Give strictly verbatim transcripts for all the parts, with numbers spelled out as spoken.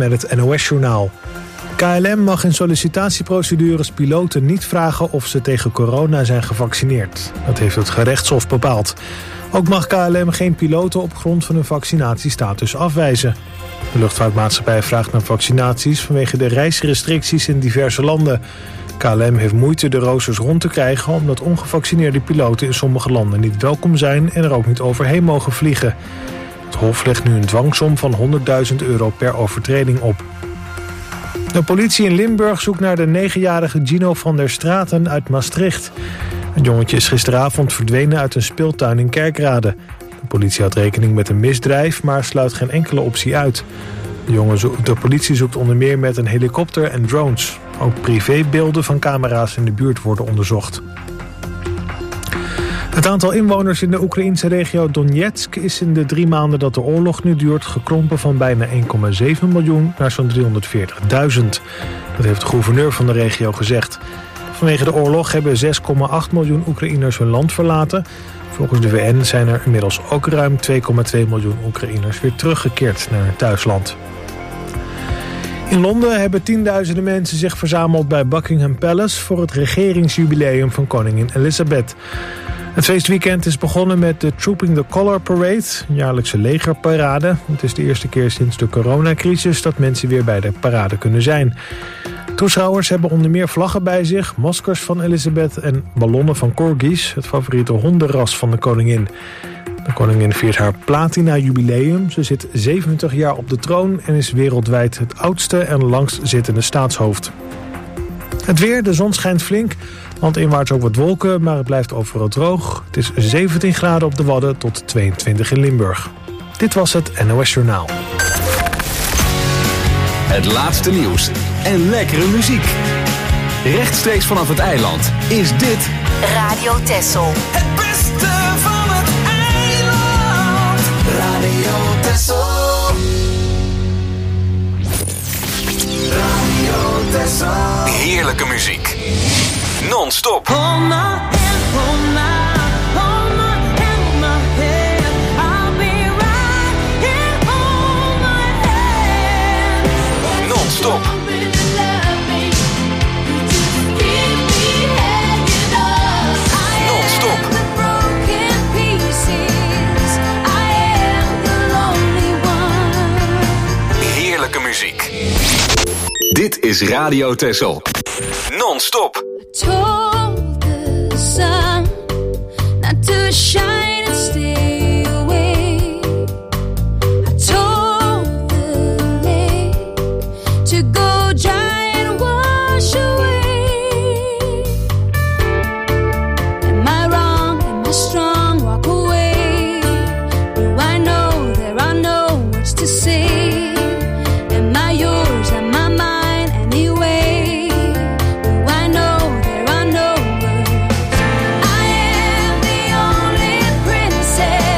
met het N O S-journaal. K L M mag in sollicitatieprocedures piloten niet vragen of ze tegen corona zijn gevaccineerd. Dat heeft het gerechtshof bepaald. Ook mag K L M geen piloten op grond van hun vaccinatiestatus afwijzen. De luchtvaartmaatschappij vraagt naar vaccinaties vanwege de reisrestricties in diverse landen. K L M heeft moeite de roosters rond te krijgen omdat ongevaccineerde piloten in sommige landen niet welkom zijn en er ook niet overheen mogen vliegen. Het Hof legt nu een dwangsom van honderdduizend euro per overtreding op. De politie in Limburg zoekt naar de negenjarige Gino van der Straten uit Maastricht. Het jongetje is gisteravond verdwenen uit een speeltuin in Kerkrade. De politie had rekening met een misdrijf, maar sluit geen enkele optie uit. De, jongen zoekt, de politie zoekt onder meer met een helikopter en drones. Ook privébeelden van camera's in de buurt worden onderzocht. Het aantal inwoners in de Oekraïnse regio Donetsk is in de drie maanden dat de oorlog nu duurt gekrompen van bijna één komma zeven miljoen naar zo'n driehonderdveertigduizend. Dat heeft de gouverneur van de regio gezegd. Vanwege de oorlog hebben zes komma acht miljoen Oekraïners hun land verlaten. Volgens de V N zijn er inmiddels ook ruim twee komma twee miljoen Oekraïners weer teruggekeerd naar hun thuisland. In Londen hebben tienduizenden mensen zich verzameld bij Buckingham Palace voor het regeringsjubileum van koningin Elizabeth. Het feestweekend is begonnen met de Trooping the Colour Parade, een jaarlijkse legerparade. Het is de eerste keer sinds de coronacrisis dat mensen weer bij de parade kunnen zijn. Toeschouwers hebben onder meer vlaggen bij zich, maskers van Elizabeth en ballonnen van corgis, het favoriete hondenras van de koningin. De koningin viert haar platina-jubileum. Ze zit zeventig jaar op de troon en is wereldwijd het oudste en langst zittende staatshoofd. Het weer, de zon schijnt flink, landinwaarts ook wat wolken, maar het blijft overal droog. Het is zeventien graden op de Wadden tot tweeëntwintig in Limburg. Dit was het N O S Journaal. Het laatste nieuws en lekkere muziek. Rechtstreeks vanaf het eiland is dit Radio Texel. Het beste van het eiland. Radio Texel. Radio Texel. heerlijke muziek. Non-stop. Non-stop. Non-stop. Heerlijke muziek. Dit is Radio Texel. Non-stop. Told the sun not to shine and stay away. I told the lake to go dry and wash away. Am I wrong? Am I strong? Walk away. Do I know there are no words to say? Am I yours? Am I mine anyway? Do I know there are no words? I am the only princess.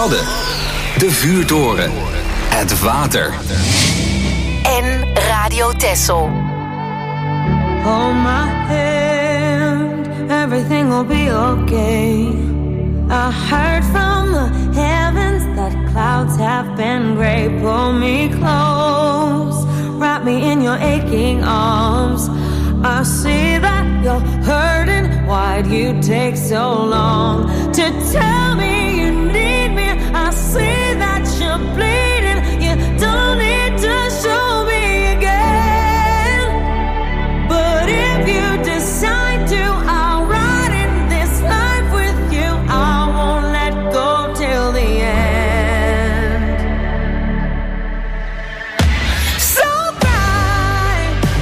Wadden. De vuurtoren. Het water. En Radio Texel. Hold my hand, everything will be okay. I heard from the heavens that clouds have been gray. Pull me close, wrap me in your aching arms. I see that you're hurting, why'd you take so long to tell me you need me? I see that you're bleeding, you don't need to show me again. But if you decide to, I'll ride in this life with you. I won't let go till the end. So cry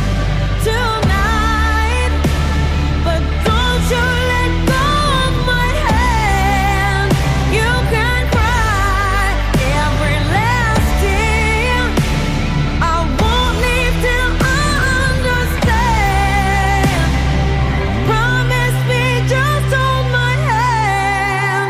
tonight, but don't you let go of my hand. You can cry every last tear. I won't leave till I understand. Promise me, just hold my hand.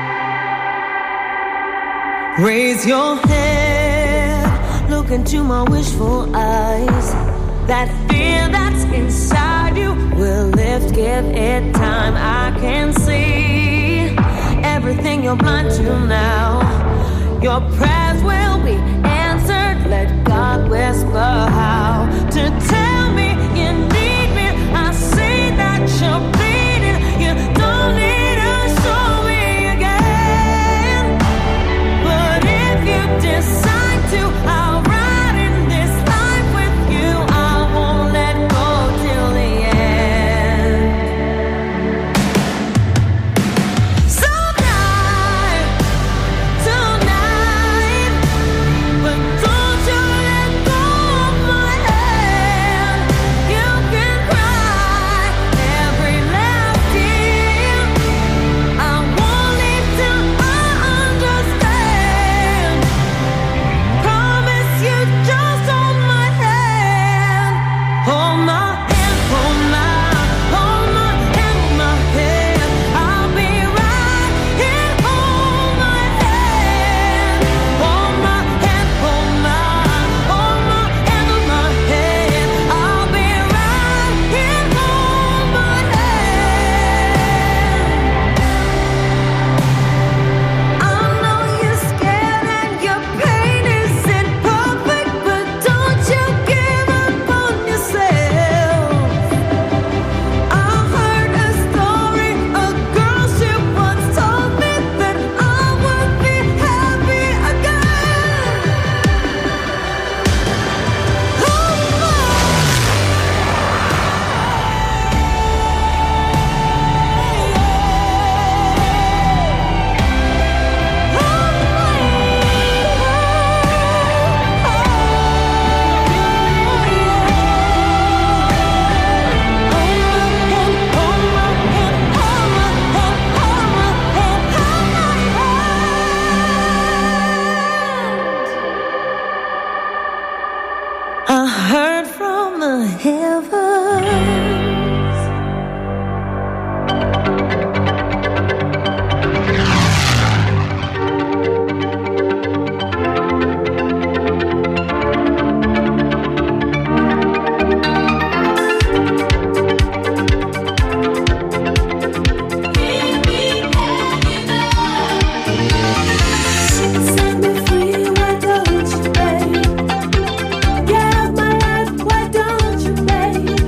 Raise your head, look into my wishful eyes. That fear that's inside you will lift, give it time. I can see everything you're blind to now. Your prayers will be answered. Let God whisper how to tell me you need me. I see that you're bleeding. You don't need to show me again. But if you decide to, I'll ride in this life with you. I won't let go till the end. So cry tonight, but don't you let go of my hand. You can cry every last tear. I won't leave till I understand. Promise you, just hold my hand. Hold my hand, hold my, hold my hand, my hand. I'll be right here. Hold my hand, hold my hand, hold my, hold my hand, my hand. I'll be right here. Hold my hand. I know you're scared and your pain isn't perfect, but don't you give up on yourself. I heard a story, a girl she once told me that I would be happy again. Hold my I heard from the heavens. Set me free, why don't you, babe? Get out my life, why don't you, babe?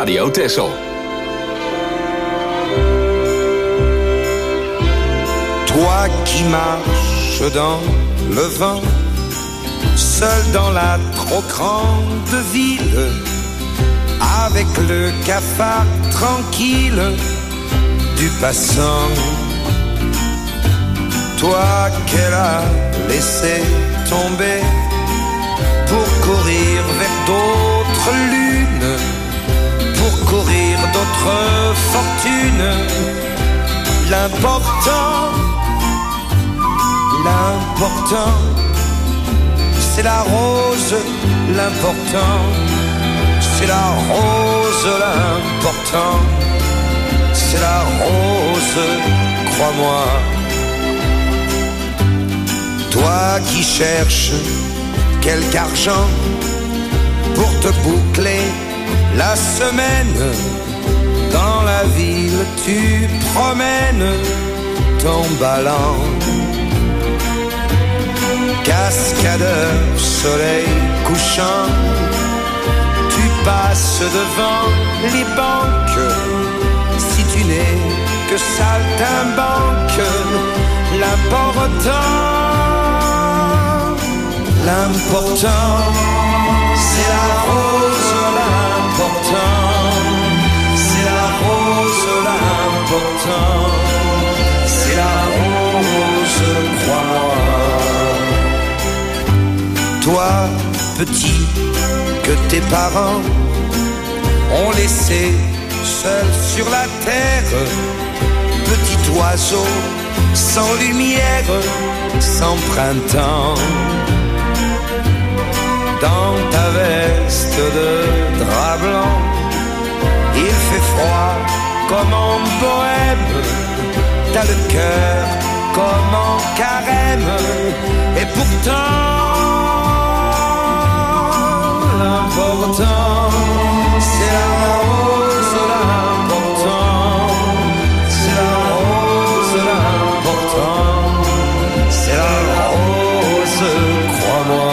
Radio Texel. Toi qui marches dans le vent, seul dans la trop grande ville, avec le cafard tranquille du passant. Toi qu'elle a laissé tomber pour courir vers d'autres lunes, pour courir d'autres fortunes. L'important, l'important, c'est la rose. L'important, c'est la rose. L'important, c'est la rose, crois-moi. Toi qui cherches quelque argent pour te boucler la semaine, dans la ville tu promènes ton ballon. Cascadeur, soleil couchant, tu passes devant les banques. Si tu n'es que saltimbanque, l'important, l'important, c'est la rose. L'important, c'est la rose. L'important, c'est la rose, crois-moi. Toi, petit, que tes parents ont laissé seul sur la terre, petit oiseau sans lumière, sans printemps. Dans ta veste de drap blanc, il fait froid comme en bohème. T'as le cœur comme en carême. Et pourtant, l'important, c'est la rose. L'important, c'est la rose. L'important, c'est la rose, crois-moi.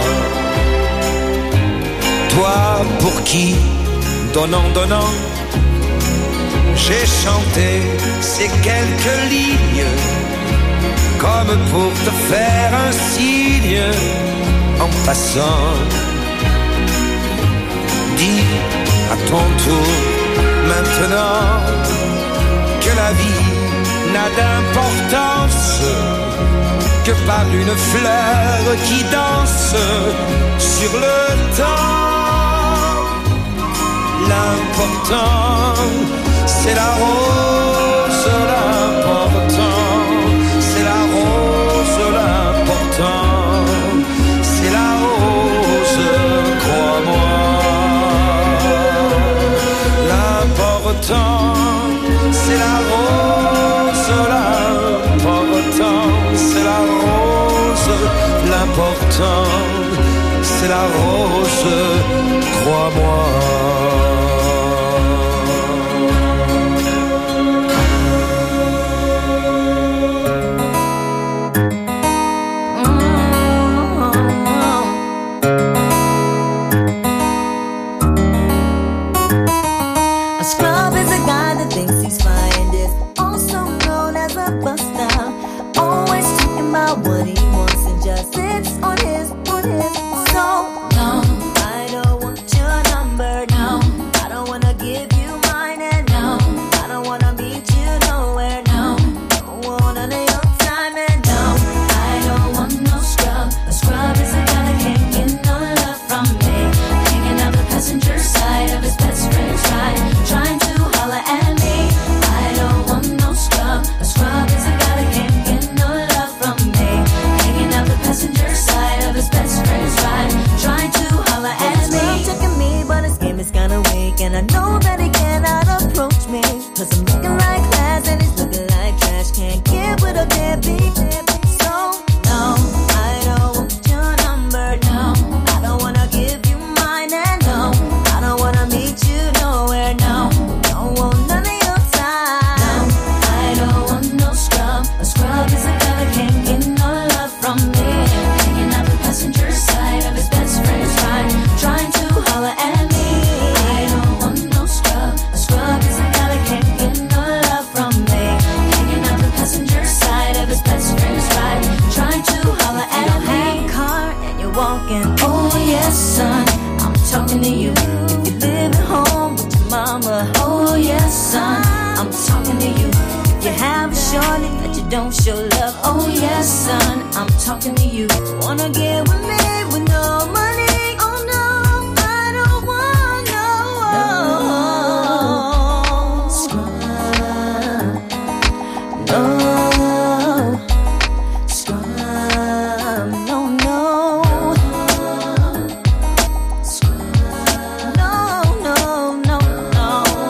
Toi pour qui, donnant, donnant, j'ai chanté ces quelques lignes, comme pour te faire un signe en passant. Dis à ton tour maintenant que la vie n'a d'importance que par une fleur qui danse sur le temps. L'important, c'est la rose. L'important, c'est la rose. L'important, c'est la rose, crois-moi. L'important, c'est la rose. L'important, c'est la rose. L'important, c'est la rose, crois-moi. surely that you don't show love. Oh yes, son, I'm talking to you. Wanna get with me with no money? Oh no, I don't want no, no. Scrub, no. Scrub, no, no. Scrub, no, no, no, no.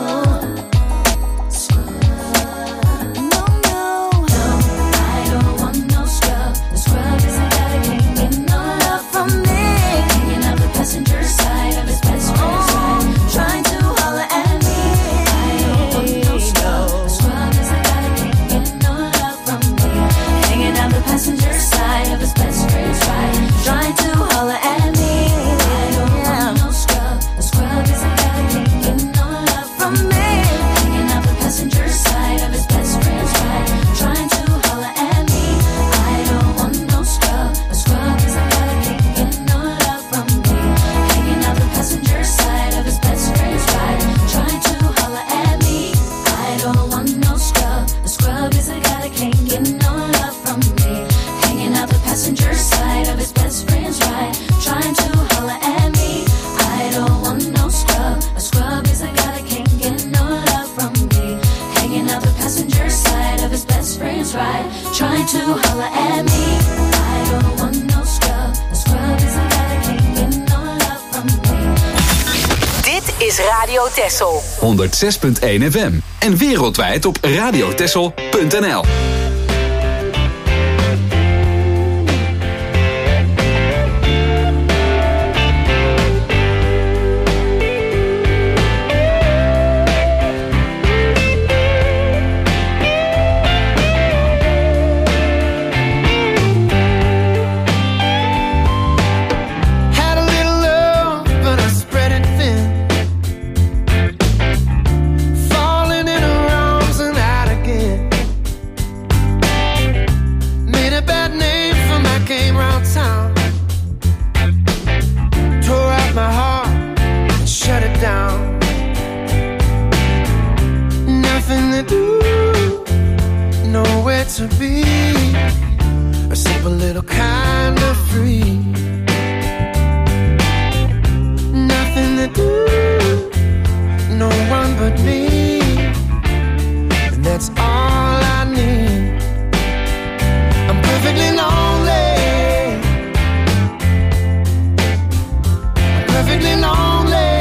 Scrub, no, no. No, I don't want no scrub. The scrub is a guy that can't get no love from me. Hanging out the passenger side of his best friend's ride, trying to holler at me. I don't want no scrub. The scrub is a guy that can't get no love from me. Hanging out the passenger side of his best friend's ride, trying to holler at me. I don't want no scrub. The scrub is a guy that can't get no love from me. Hanging out the passenger side of his best friend's ride, trying to holler at me. I don't want no scrub. The scrub is a guy that can't get no love from me. Hanging out the passenger side of his best friend's ride, trying to holler at me. I don't want no scrub. The scrub is a guy that can't get no love from me. Hanging out the passenger side of his best friend's ride, trying to holler at me. I don't want no scrub. A scrub is a guy that can't get no love from me. Hanging out the passenger side of his best friend's ride, trying to holler at me. I don't want no scrub. A scrub is a guy that can't get no love from me. Dit is Radio Texel. honderd zes punt één F M. En wereldwijd op radiotessel punt n l. Had a little love, but I spread it thin. Falling in her arms and out again. Made a bad name for my game round town. Tore out my heart and shut it down. Nothing to do, nowhere to be. A simple little kind of free. Nothing to do, no one but me. And that's all I need. I'm perfectly lonely. I'm perfectly lonely.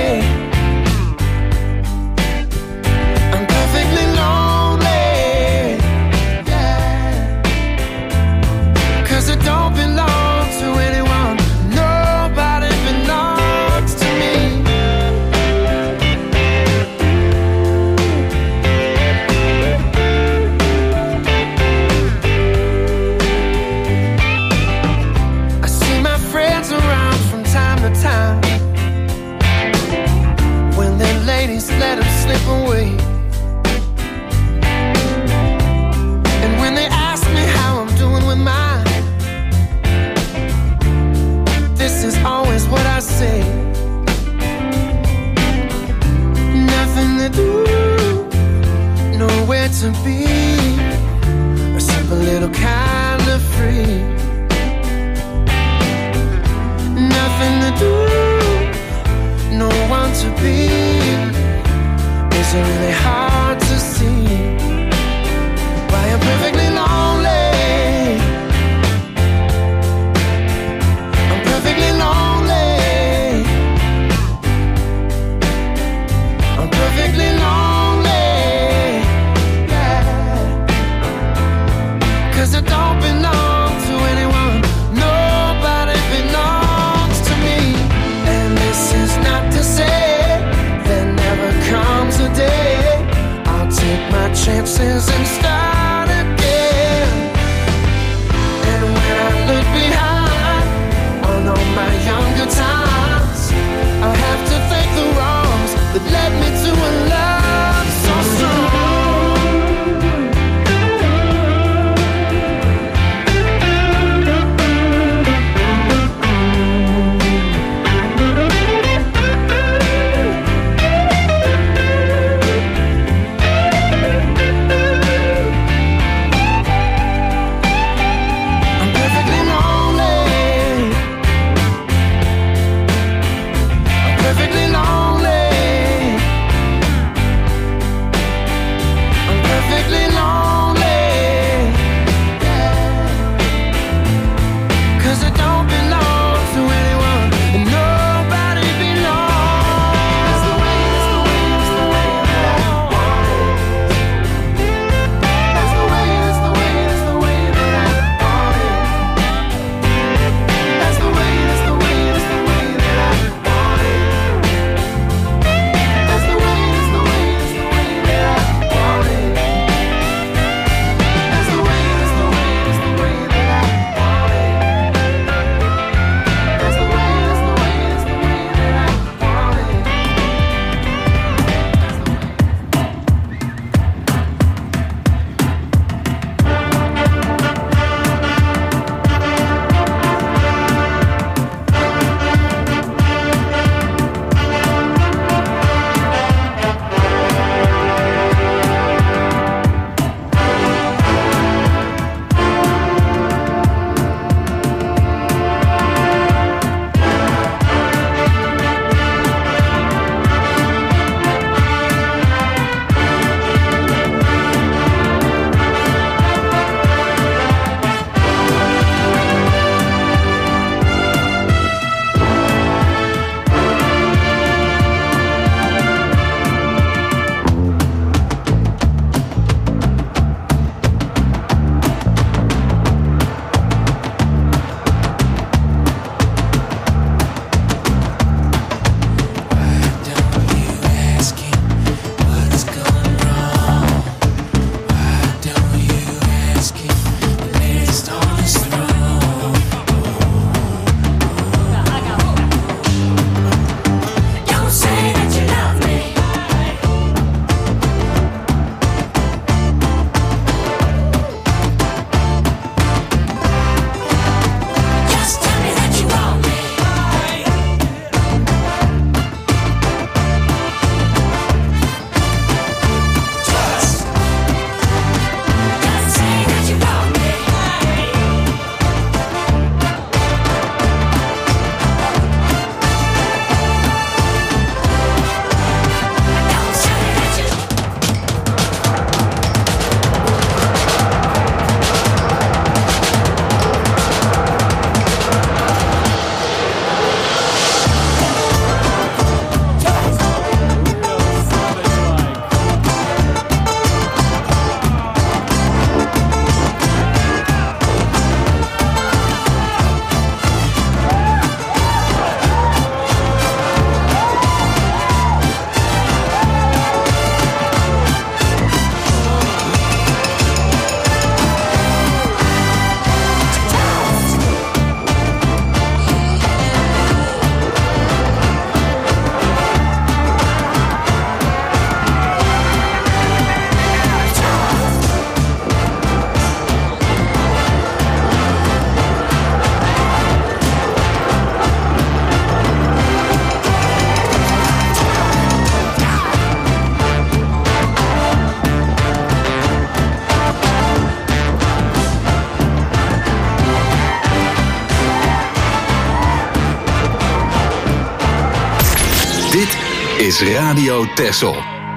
I'm perfectly lonely. Yeah. 'Cause I don't belong to anyone. Nobody belongs to me. I see my friends around from time to time. When their ladies let them slip away. And when they ask me how I'm doing with mine, this is always what I say. Nothing to do, nowhere to be. A simple little kind of free. Nothing to do, no one to be. Is it really hard to see why I'm perfectly lonely? I'm perfectly lonely. I'm perfectly lonely. Yeah. 'Cause I don't belong to anyone. Nobody belongs to me. And this is not to say there never comes a day I'll take my chance is Radio Texel.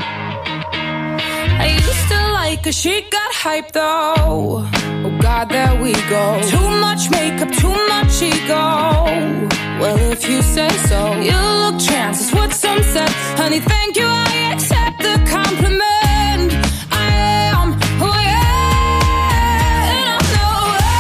I used to like her, she got hype though. Oh God, there we go. Too much makeup, too much ego. Well, if you say so. You look trans, is what some said. Honey, thank you, I accept the compliment. I am who I am, and I'm no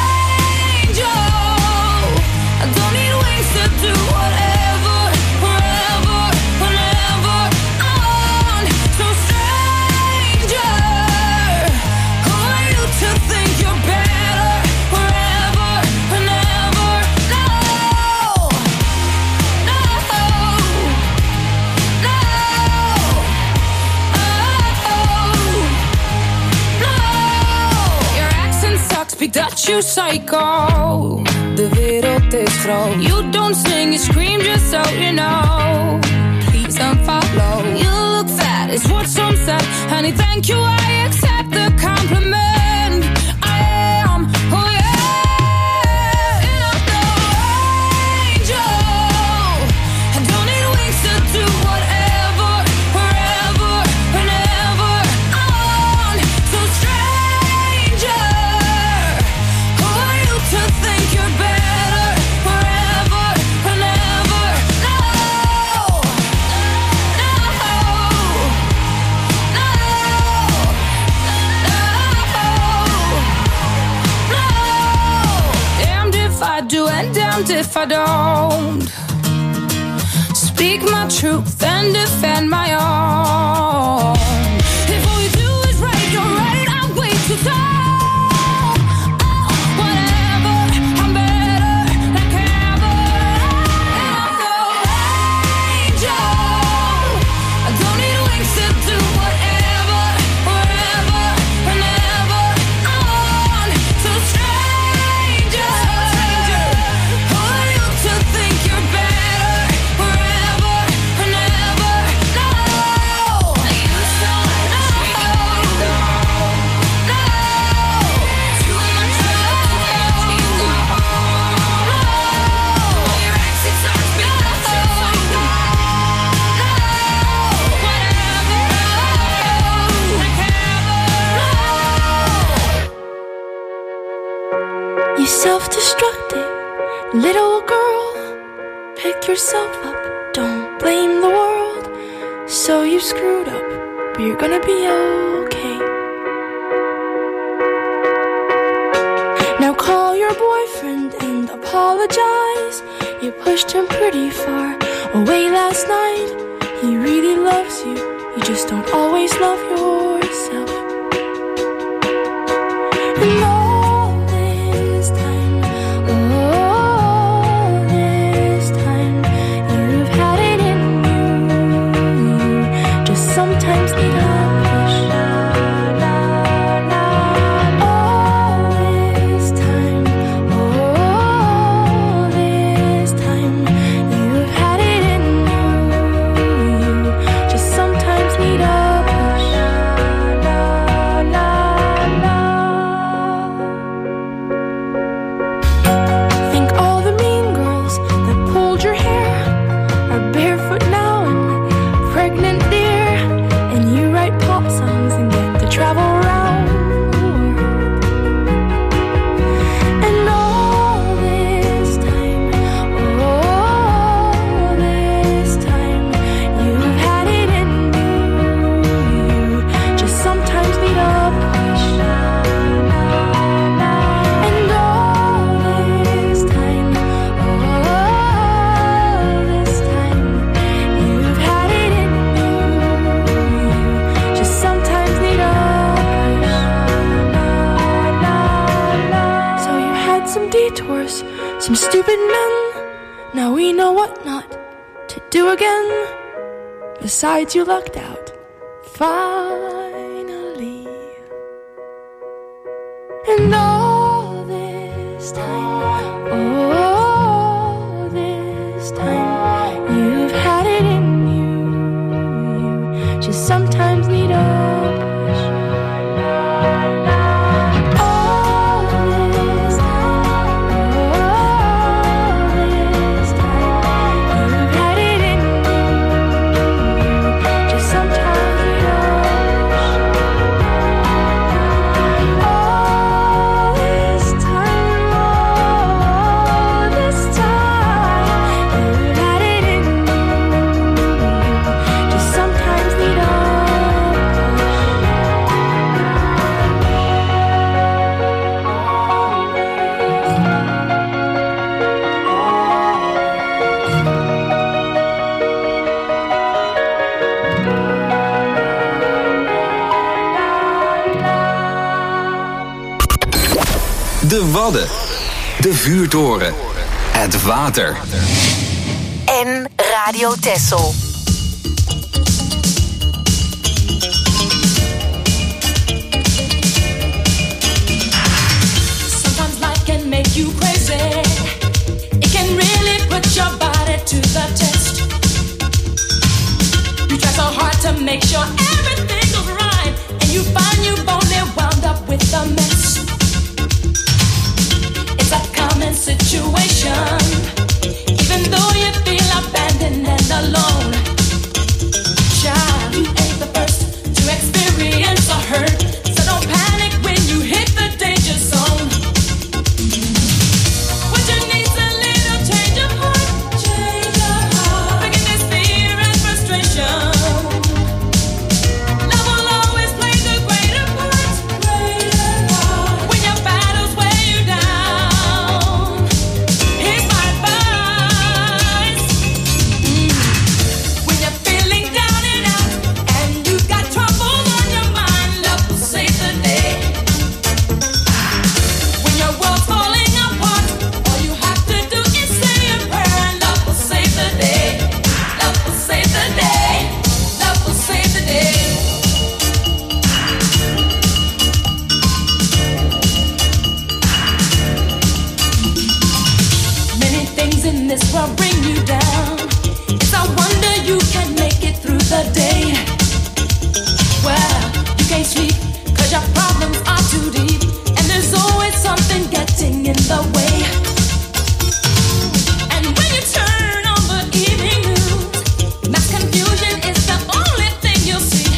angel. I don't need wings to do whatever, wherever, whenever I want. So stranger, who are you to think you're better, wherever, whenever? No, no, no, oh, no. Your accent sucks, big Dutch, you psycho. De wereld is groot. You don't sing, you scream just so you know. Please unfollow. You look fat, is what some said. Honey, thank you, I accept the compliment. I am who I am, and I'm no angel. I don't need wings to do whatever, wherever, whenever I want. So stranger, who are you to think you're better, wherever, whenever? No, no, no, no. Damned if I do and damned if I don't. Speak my truth and defend my own. If all you do is right, you're right, I'm way too tall. Oh, whatever, I'm better than ever. I'm no angel. I don't need wings to do whatever, wherever, whenever I want. So stranger, who are you to think you're better, wherever, whenever? No, you still like no, no, too much love, you go home. Your accent sucks, big Dutch, you psycho. Whatever, like ever. You self-destructive little girl. Pick yourself up, don't blame the world. So you screwed up, but you're gonna be okay. Now call your boyfriend and apologize. You pushed him pretty far away last night. He really loves you, you just don't always love yourself. And all this time, all this time, you've had it in you. You just sometimes need a push. All this time, all this time, you've had it in you. You just sometimes need a push. Think all the mean girls that pulled your hair are barefoot now and pregnant, dear. And you write pop songs and get to travel around the world. And all this time, all this time, you've had it in you. You just sometimes need a push. And all this time, all this time, you've had it in you. You just sometimes need a push. So you had some detours, some stupid men. Now we know what not to do again. Besides, you lucked out. Finally. And all this time, all this time, you've had it in you. You just sometimes need a push. All this time, all this time, you've had it in you. De Wadden. De Vuurtoren. Het water. En Radio Texel. Sometimes life can make you crazy. It can really put your body to the test. You try so hard to make sure everything goes right, and you find you've only wound up with a mess. It's a common situation, even though you feel abandoned and alone. Child, you ain't the first to experience a hurt, so don't panic when you hit the danger zone. What you need's a little change of heart, change of heart. Forget this fear and frustration. Love will always play the greater part, greater part. When your battles weigh you down, here's my advice. Mm. When you're feeling down and out, and you've got trouble on your mind, love will save the day. When your world's falling apart, all you have to do is say a prayer, and love will save the day. Love will save the day. Love will save the day. Many things in this world bring you down. It's a wonder you can make it through the day. Well, you can't sleep cause your problems are too deep, and there's always something getting in the way. And when you turn on the evening news, mass confusion is the only thing you'll see.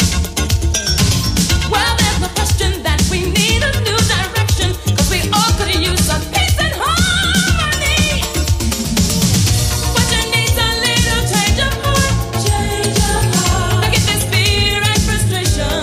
Well, there's no question that we need a new direction, cause we all could use some peace and harmony. What you need's a little change of heart, change of heart. Forget this fear and frustration.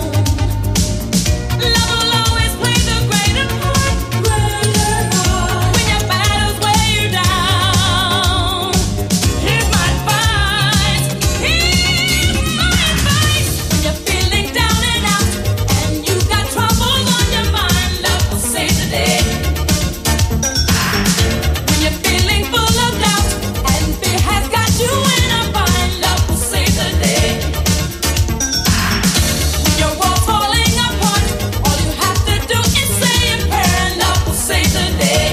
Love will always play the greater part, greater part. When your battles weigh you down, here's my advice. Here's my advice. When you're feeling down and out, and you've got trouble on your mind, love will save the day. When you're feeling full of doubt, and fear has got you in a bind, love will save the day. When your world's falling apart, all you have to do is say a prayer, and love will save the day.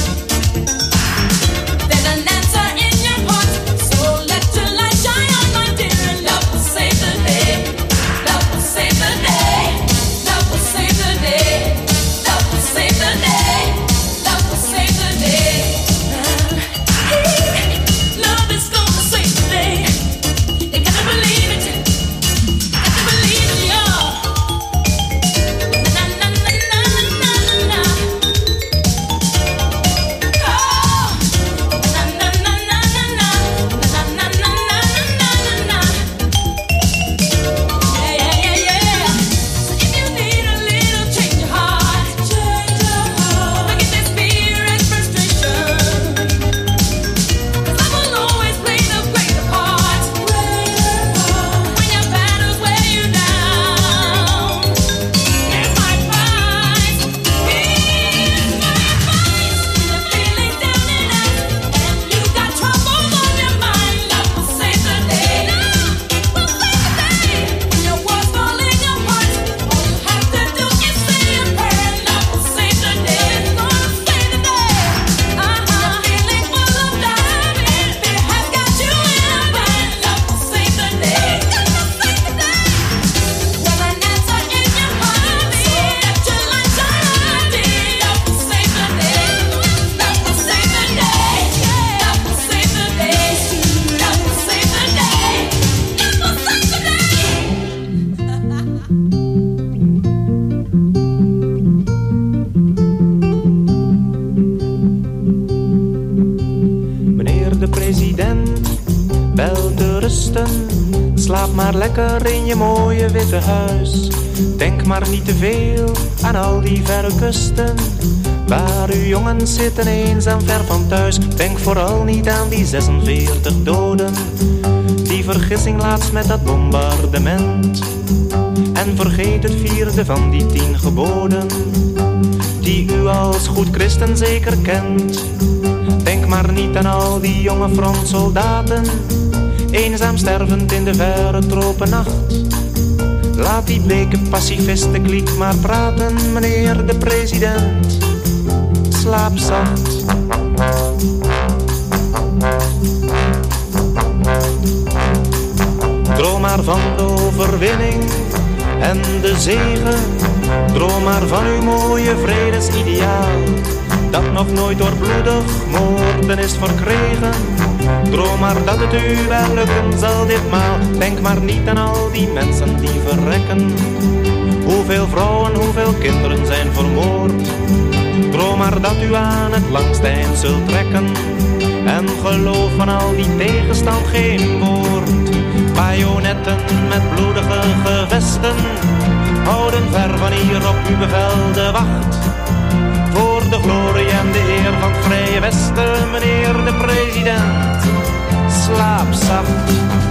There's an answer in your heart, so let your light shine on, my dear, and love will save the day. Love will save the day. Love will save the day. Love will save the day. Love will save the day. Love is gonna save the day. You gotta believe it. Gotta believe it, y'all. Na na na na na na na. Oh, na na na na na na. Na na na na na na na. Yeah yeah yeah yeah. So if you need a little change of heart, change of heart. Forget this fear and frustration. Cause love will always play the greater part, greater part. When your battles weigh you down, here's my advice. Here's my advice. When you're feeling down and out, and you've got trouble on your mind, love will save the day. Love will save the day. When your world's falling apart, all you have to do is say a prayer, and love will save the day. Gonna save the day. Uh-huh. You're feeling full of doubt, and fear has got you in a bind, love will save the day. Gonna save the day. There's an answer in your heart, so let your light shine on, dear. Love will save the day. Love will save the day. Love will save the day. Love will save the day. Love will save the Meneer de president, wel te rusten. Slaap maar lekker in je mooie witte huis. Denk maar niet te veel aan al die verre kusten, waar uw jongens zitten eenzaam ver van thuis. Denk vooral niet aan die zesenveertig doden, die vergissing laatst met dat bombardement. En vergeet het vierde van die tien geboden, die u als goed christen zeker kent. Denk maar niet aan al die jonge frontsoldaten, eenzaam stervend in de verre tropennacht. Laat die bleke pacifistenkliek maar praten, meneer de president. Slaap zacht. Droom maar van de overwinning en de zegen. Droom maar van uw mooie vredesideaal, dat nog nooit door bloedig moorden is verkregen. Droom maar dat het u wel lukken zal ditmaal. Denk maar niet aan al die mensen die verrekken. Hoeveel vrouwen, hoeveel kinderen zijn vermoord. Droom maar dat u aan het langste eind zult trekken. En geloof van al die tegenstand geen woord. Bajonetten met bloedige gevesten houden ver van hier op uw bevel de wacht. Voor de glorie en de eer van het Vrije Westen, meneer de president. Slaap zacht.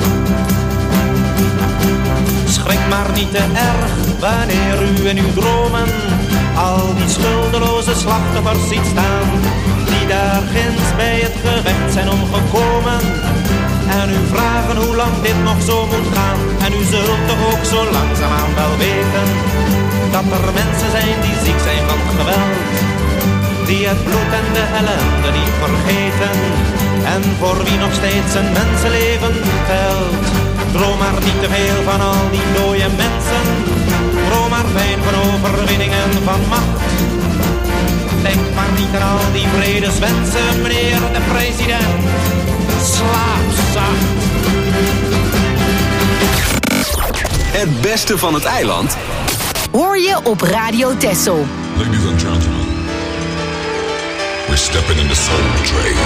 Schrik maar niet te erg wanneer u in uw dromen al die schuldeloze slachtoffers ziet staan, die daar ginds bij het gevecht zijn omgekomen. En u vragen hoe lang dit nog zo moet gaan. En u zult toch ook zo langzaamaan wel weten dat er mensen zijn die ziek zijn van geweld, die het bloed en de ellende niet vergeten, en voor wie nog steeds een mensenleven telt. Droom maar niet te veel van al die dode mensen. Droom maar fijn van overwinningen van macht. Denk maar niet aan al die vredeswensen, meneer de president. Slaap zacht. Het beste van het eiland hoor je op Radio Texel. Ladies and gentlemen, we're stepping in the soul train.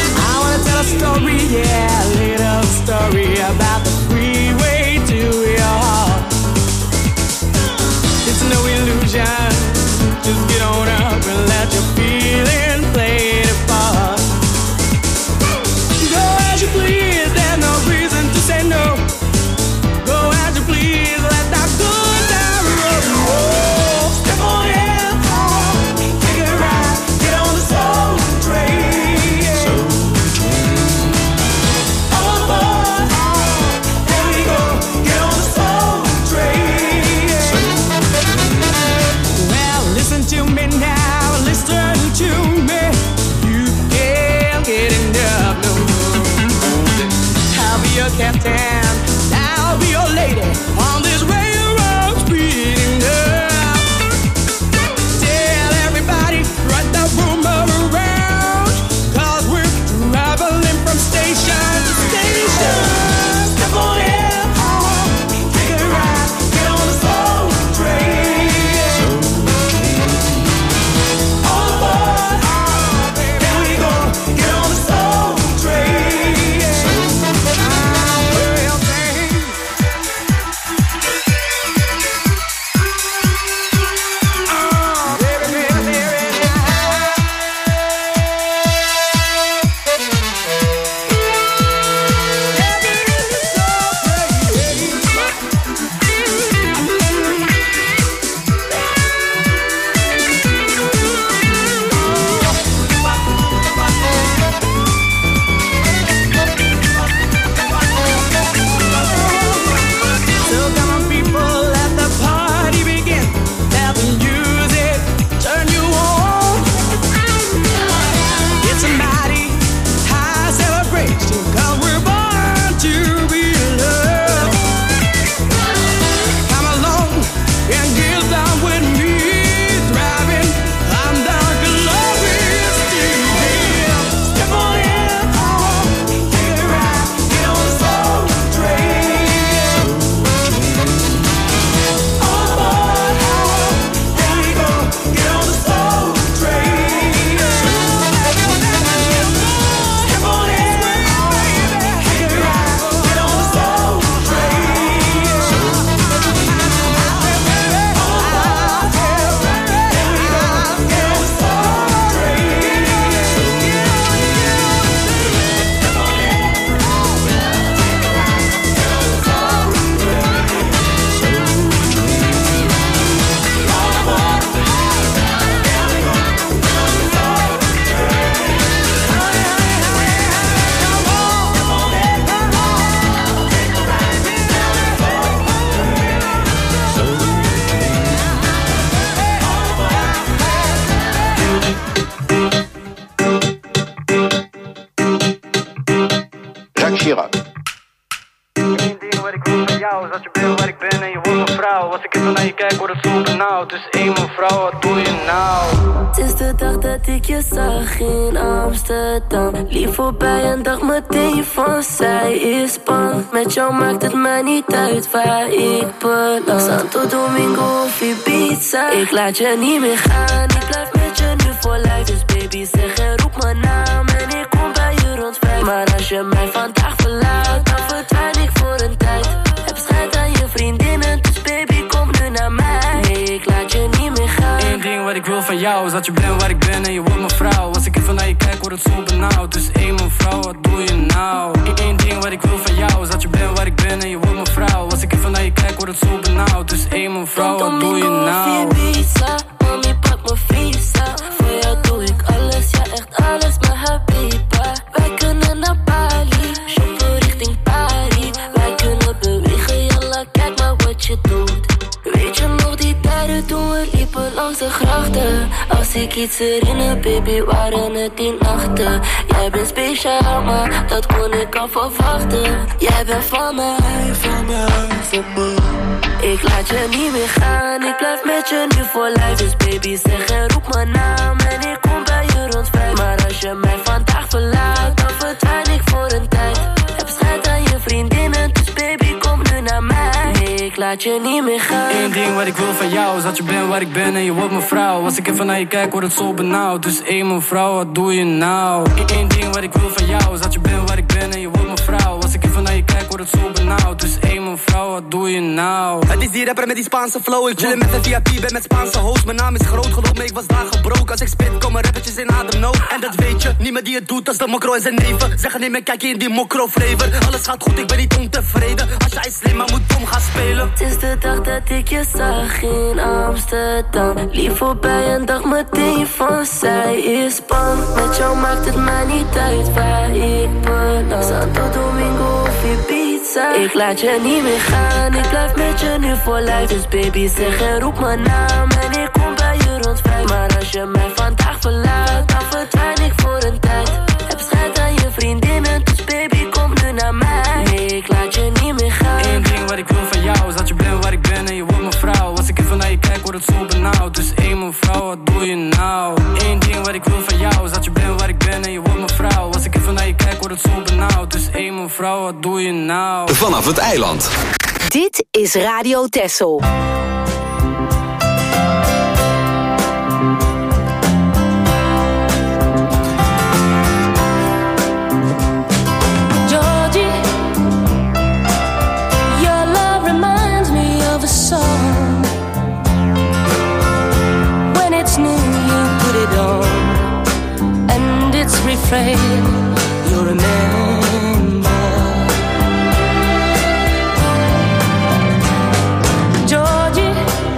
Story about the freeway to your Chirac. Eén ding wat ik wil van jou is dat je bent waar ik ben en je wordt mijn vrouw. Als ik even naar je kijk word het zo benauwd. Dus één mevrouw, wat doe je nou? Sinds de dag dat ik je zag in Amsterdam, lief voorbij en dacht meteen van zij is bang. Met jou maakt het mij niet uit waar ik beland. Santo Domingo of Ibiza, ik laat je niet meer gaan. Ik blijf met je nu voor lijf, dus baby zeg en roep mijn naam. En ik kom bij je rond vijf. Maar als je mij vandaag verlaat, dan verdwijn ik voor een tijd. Heb schijt aan je vriendinnen, dus baby kom nu naar mij. Nee, ik laat je niet meer gaan. Eén ding wat ik wil van jou is dat je bent waar ik ben en je wordt mijn vrouw. Als ik even naar je kijk word het zo benauwd. Dus één mevrouw, wat doe je nou? Eén ding wat ik wil van jou is dat je bent waar ik ben en je wordt mijn vrouw. Als ik even naar je kijk word het zo benauwd. Dus één mevrouw, wat doe je nou? Mami, pak mijn visa. Voor jou doe ik alles, ja echt alles, maar habiba. Wij kunnen naar Bali, shoppen richting Paris. Wij kunnen bewegen, jalla, kijk maar wat je doet. Weet je nog die tijden toen we liepen langs de grachten? Als ik iets herinner, baby, waren het die nachten. Jij bent speciaal, maar dat kon ik al verwachten. Jij bent van mij, van mij, van mij. Ik laat je niet meer gaan, ik blijf met je nu voor lijf. Dus baby zeg en roep mijn naam en ik kom bij je rond vijf. Maar als je mij vandaag verlaat, dan verdwijn ik voor een tijd. Heb schijt aan je vriendinnen, dus baby kom nu naar mij. Nee, ik laat je niet meer gaan. Eén ding wat ik wil van jou is dat je bent waar ik ben en je wordt mijn vrouw. Als ik even naar je kijk word het zo benauwd. Dus één mevrouw, wat doe je nou? Eén ding wat ik wil van jou is dat je bent waar ik ben en je wordt mijn vrouw. Als ik even naar je kijk word het zo benauwd. Dus één mevrouw, wat doe je nou? Het is die rapper met die Spaanse flow. Ik chillen met een V I P, ben met Spaanse host. Mijn naam is groot, geloof me, ik was daar gebroken. Als ik spit, komen rappertjes in ademnood. En dat weet je, niemand die het doet als de mokro en zijn neven. Zeggen neem een kijkje in die mokro flavor. Alles gaat goed, ik ben niet ontevreden. Als jij slim maar moet dom gaan spelen. Sinds de dag dat ik je zag in Amsterdam, lief voorbij en dacht meteen van zij is bang. Met jou maakt het mij niet uit waar ik beland. Santo Domingo of Ibiza, ik laat je niet meer gaan. Ik blijf met je nu voor lijf, dus baby zeg en roep mijn naam. En ik kom bij je rond vijf. Maar als je mij vandaag verlaat, dan verdwijn ik voor een tijd. Heb schijt aan je vriendinnen, dus baby kom nu naar mij. Nee, ik laat je niet meer gaan. Eén ding wat ik wil van jou is dat je bent waar ik ben en je wordt mijn vrouw. Als ik even naar je kijk word het zo benauwd. Dus één mevrouw, wat doe je nou? Eén ding wat ik wil van jou is dat je bent waar ik ben en je wordt mijn vrouw. Als ik even naar je kijk word het zo benauwd. Dus één mevrouw, wat doe je nou? Vanaf het eiland. Dit is Radio Texel. Refrain, you'll remember. Georgie,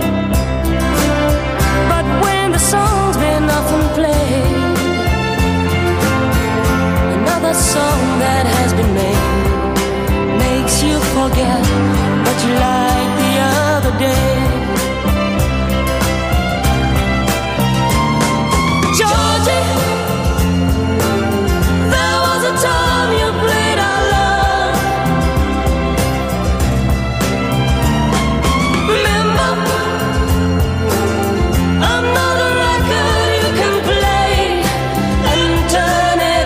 but when the song's been often played, another song that has been made makes you forget what you liked the other day. Georgie, time you played our love. Remember, I'm not a record you can play and turn it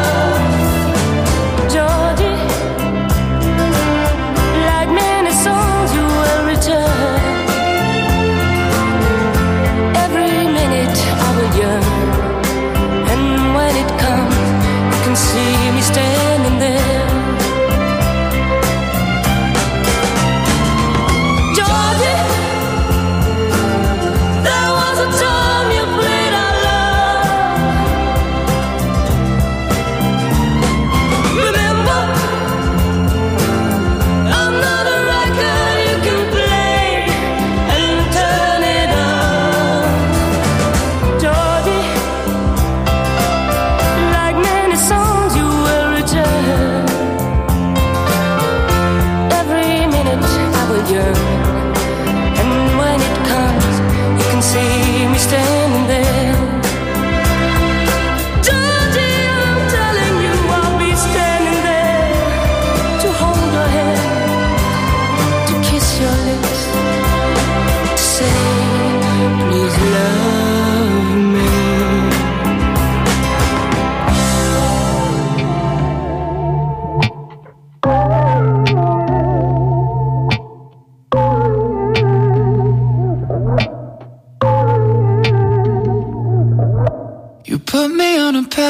off. Georgie, like many songs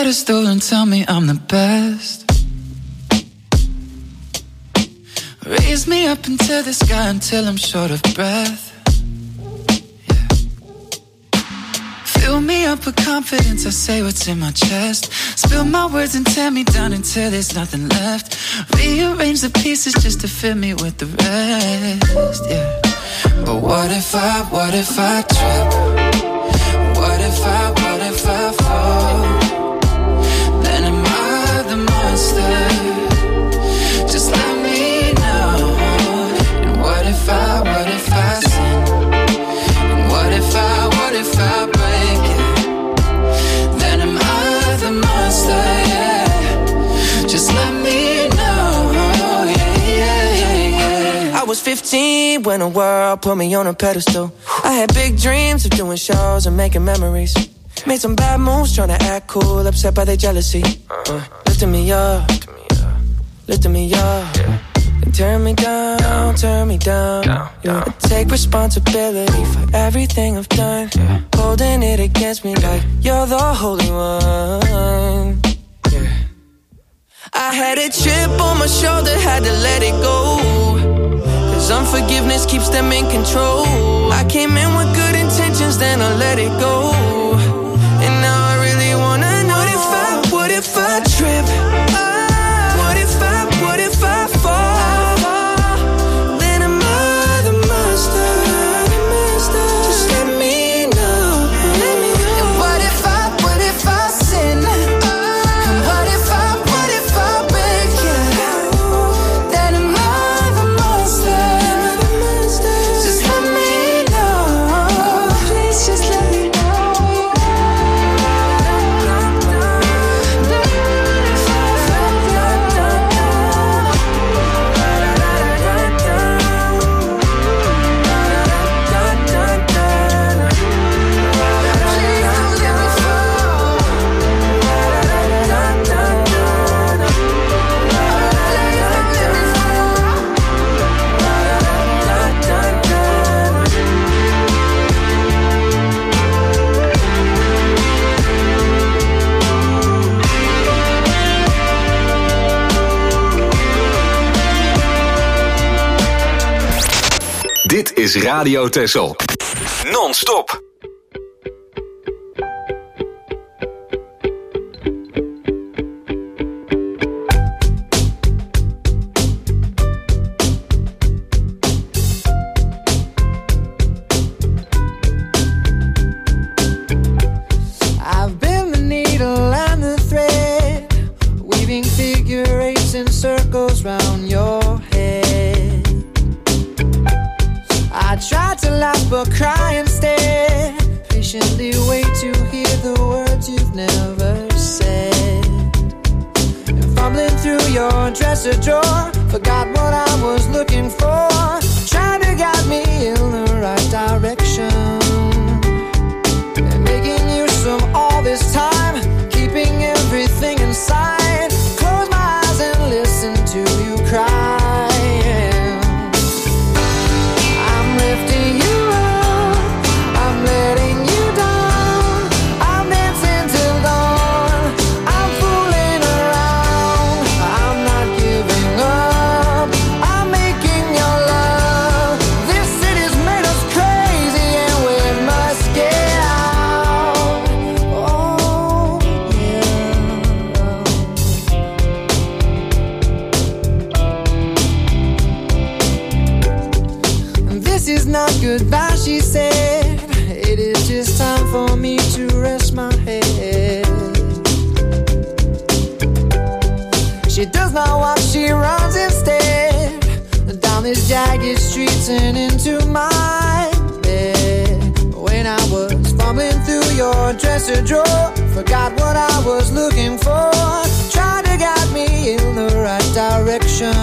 pedestal and tell me I'm the best. Raise me up into the sky until I'm short of breath. Yeah. Fill me up with confidence, I say what's in my chest. Spill my words and tear me down until there's nothing left. Rearrange the pieces just to fill me with the rest. Yeah. But what if I, what if I trip? What if I, what if I fall? Then am I the monster? Just let me know. And what if I, what if I sin? And what if I, what if I break it? Then am I the monster, yeah. Just let me know, yeah, yeah, yeah, yeah. I was fifteen when the world put me on a pedestal. I had big dreams of doing shows and making memories. Made some bad moves trying to act cool, upset by their jealousy. uh, Lifting me up, lifting me up, and turn me down, turn me down, yeah. I take responsibility for everything I've done, holding it against me like you're the holy one, yeah. I had a chip on my shoulder, had to let it go, cause unforgiveness keeps them in control. I came in with good intentions, then I let it go. And now I really wanna know, what if I, what if I trip? What if I, what if I fall? Then am I the monster? Just let me know. And what if I, what if I sin? And what if I, what if I break it? Then am I the monster? Just let me know. Please just let me know. Dit is Radio Texel. Non-stop. I've been the needle and the thread, weaving figure eights and circles round your head. I tried to laugh but cry instead, patiently wait to hear the words you've never said. And fumbling through your dresser drawer, forgot what I was looking for, trying to guide me in the right direction. And making use of all this time, keeping everything inside. Close my eyes and listen to you cry. Goodbye, she said. It is just time for me to rest my head. She does not walk, she runs instead, down these jagged streets and into my bed. When I was fumbling through your dresser drawer, forgot what I was looking for, tried to guide me in the right direction.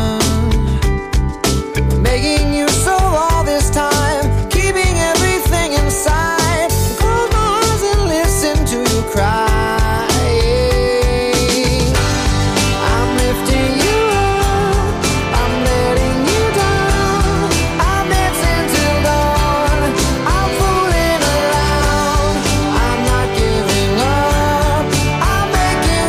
Making you so all this time, keeping everything inside. Close my eyes and listen to you cry. I'm lifting you up, I'm letting you down. I'm dancing till dawn, I'm fooling around. I'm not giving up, I'm making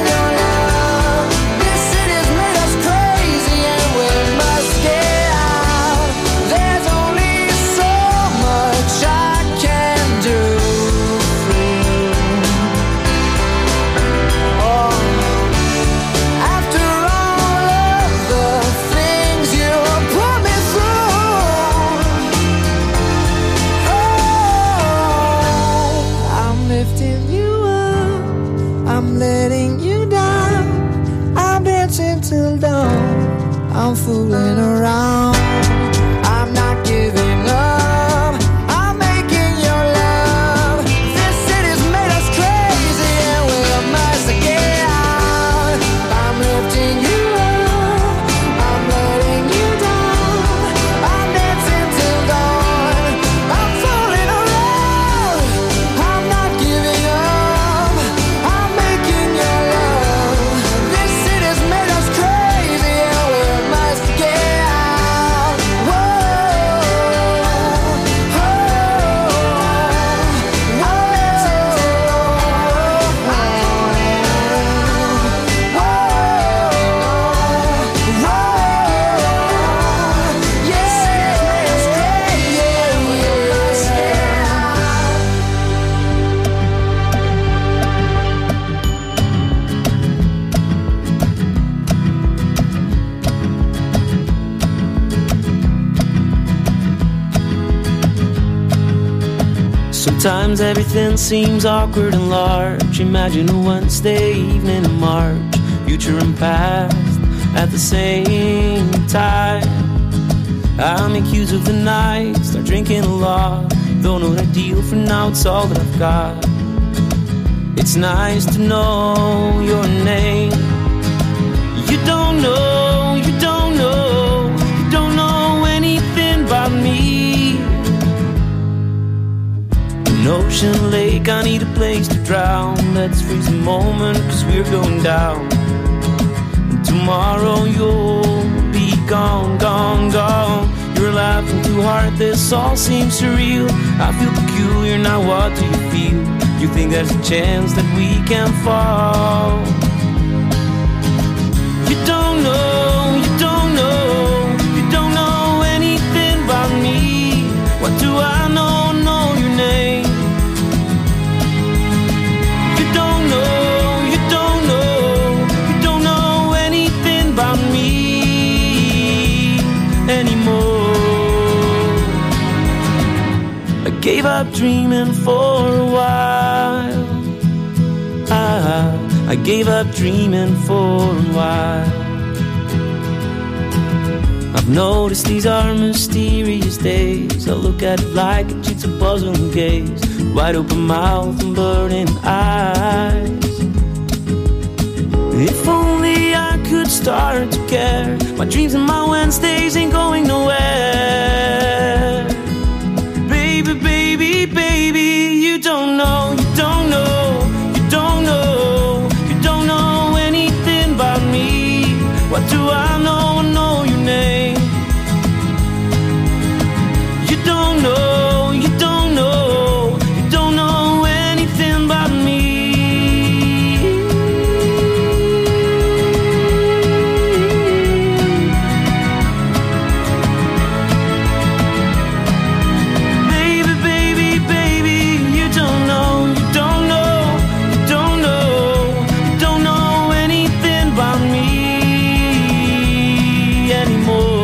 dancing till dawn. I'm fooling around. I'm not giving up. I'm making your love. This city's made us crazy and we're must get out. I'm lifting you up. I'm letting you down. I'm dancing till dawn. I'm fooling around. I'm not giving up. I'm making your love. This city's made us crazy and we must get out. Whoa, oh, Sometimes everything seems awkward and large. Imagine a Wednesday evening in March, future and past at the same time. I make use of the night, start drinking a lot. Though not ideal for now, it's all that I've got. It's nice to know your name. You don't know, you don't know, you don't know anything about me. An ocean lake, I need a place to drown. Let's freeze the moment, cause we're going down. And tomorrow you'll be gone, gone, gone. You're laughing too hard, this all seems surreal. I feel peculiar, now what do you feel? You think there's a chance that we can fall? You don't know, you don't know, you don't know anything about me. What do I know, know your name? You don't know, you don't know, you don't know anything about me anymore. I gave up dreaming for a while. I, I gave up dreaming for a while. I've noticed these are mysterious days. I look at it like a jigsaw puzzle and gaze. Wide open mouth and burning eyes. If only I could start to care. My dreams and my Wednesdays ain't going nowhere. Baby, baby, baby, you don't know, you don't know, you don't know, you don't know anything about me. What do I know, know your name? You don't know, you don't know, you don't know anything about me. Baby, baby, baby, you don't know, you don't know, you don't know, you don't know anything about me anymore.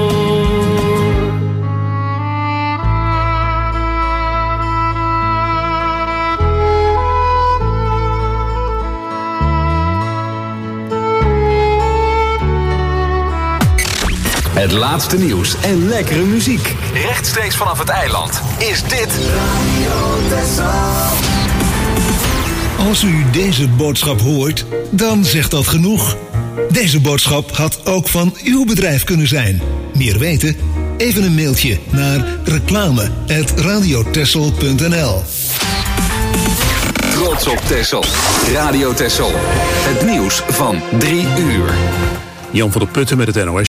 Het laatste nieuws en lekkere muziek. Rechtstreeks vanaf het eiland is dit Als u deze boodschap hoort, dan zegt dat genoeg. Deze boodschap had ook van uw bedrijf kunnen zijn. Meer weten? Even een mailtje naar reclame at radiotessel punt n l. Trots op Texel. Radio Texel. Het nieuws van drie uur. Jan van der Putten met het N O S.